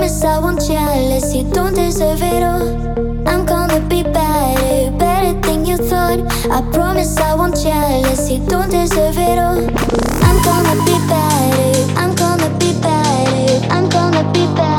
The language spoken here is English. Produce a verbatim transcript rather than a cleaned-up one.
promise I won't jealous, you don't deserve it all. I'm gonna be better, better than you thought. I promise I won't jealous, you don't deserve it all. I'm gonna be better, I'm gonna be better, I'm gonna be better.